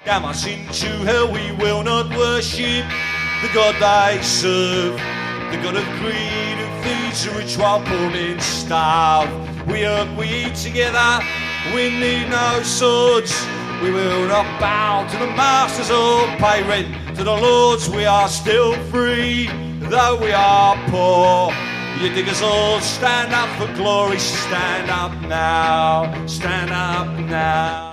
Damn us into hell, we will not worship the God they serve, the God of greed and feeds the rich while poor men starve. We work, we eat together, we need no swords. We will not bow to the masters or pay rent to the lords. We are still free, though we are poor. You diggers all stand up for glory, stand up now, stand up now.